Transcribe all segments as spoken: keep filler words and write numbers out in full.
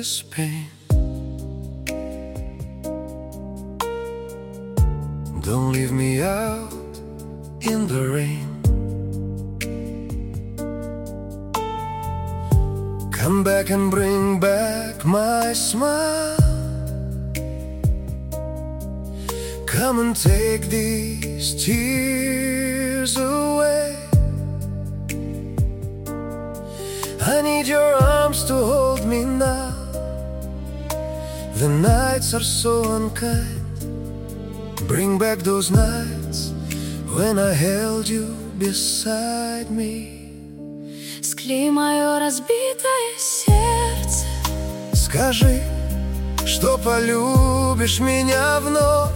this pain. Don't leave me out in the rain. Come back and bring back my smile. Come and take these tears away. I need your arms to hold me now. The nights are so unkind. Bring back those nights when I held you beside me. Склей мое разбитое сердце. Скажи, что полюбишь меня вновь.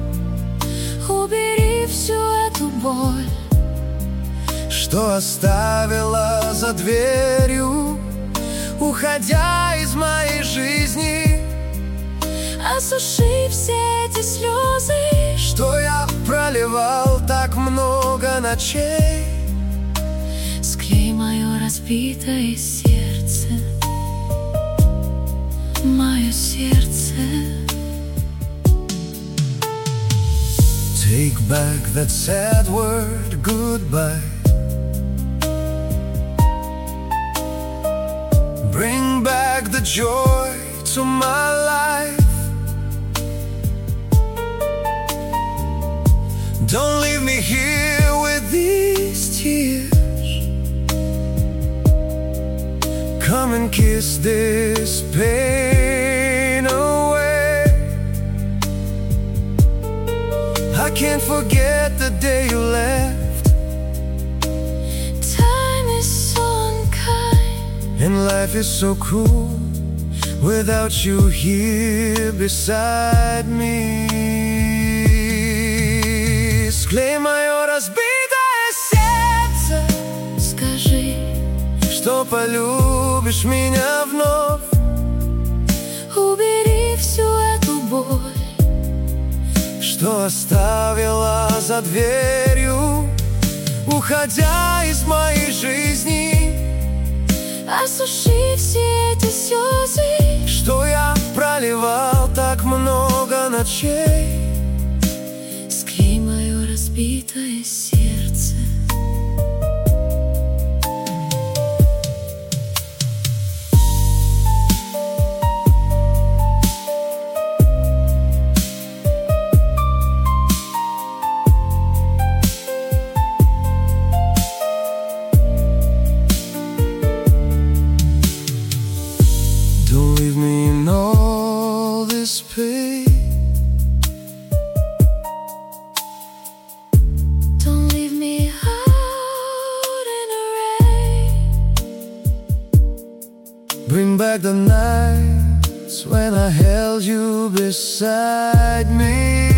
Убери всю эту боль, что оставила за дверью, уходя из моей жизни. Осуши все эти слезы, что я проливал так много ночей. Склей мое разбитое сердце, мое сердце. Take back that sad word, goodbye. Bring back the joy to my life. Don't leave me here with these tears. Come and kiss this pain away. I can't forget the day you left. Time is so unkind, and life is so cruel without you here beside me. Склей мое разбитое сердце. Скажи, что полюбишь меня вновь. Убери всю эту боль, что оставила за дверью, уходя из моей жизни. Осуши все эти слезы, что я проливал так много ночей. Склей мое разбитое сердце. Don't leave me in all this pain. Don't leave me out in the rain. Bring back the nights when I held you beside me.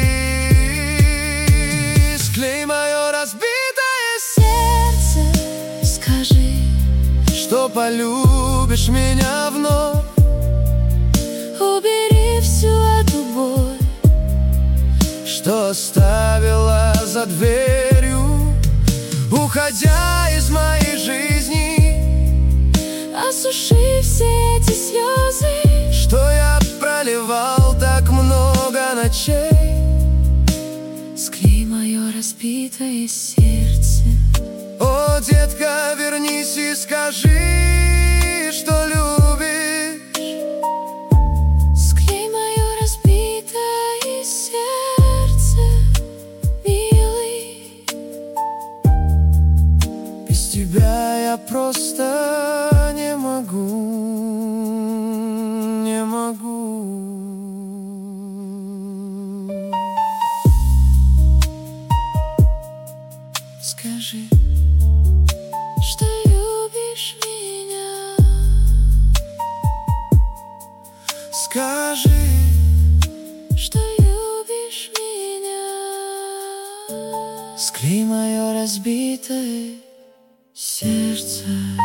Склей мое разбитое сердце. Скажи, что полюбишь меня вновь. Убери всю эту боль, что оставила за дверью, уходя из моей жизни. Осуши все эти слезы, что я проливал так много ночей. Склей мое разбитое сердце. О, детка, вернись и скажи, что любишь. Склей мое разбитое сердце, милый. Без тебя я просто не могу, не могу. Скажи, что любишь меня. Скажи, что любишь меня. склей мое разбитое сердце.